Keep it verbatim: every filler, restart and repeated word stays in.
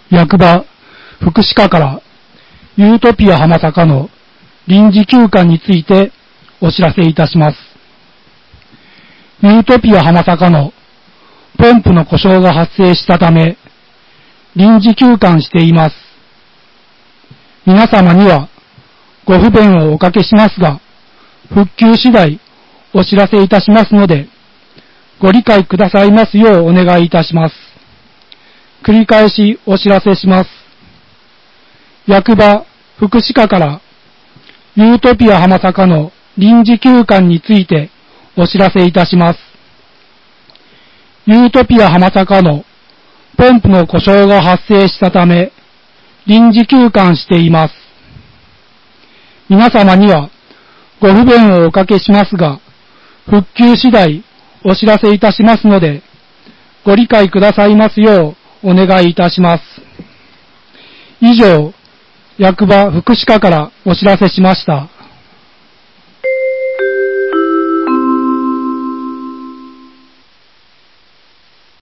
役場福祉課からユートピア浜坂の臨時休館についてお知らせいたします。ユートピア浜坂のポンプの故障が発生したため臨時休館しています。皆様にはご不便をおかけしますが、復旧次第お知らせいたしますので、ご理解くださいますようお願いいたします。繰り返しお知らせします。役場福祉課からユートピア浜坂の臨時休館についてお知らせいたします。ユートピア浜坂のポンプの故障が発生したため臨時休館しています。皆様にはご不便をおかけしますが、復旧次第お知らせいたしますので、ご理解くださいますようお願いいたします。以上、役場福祉課からお知らせしました。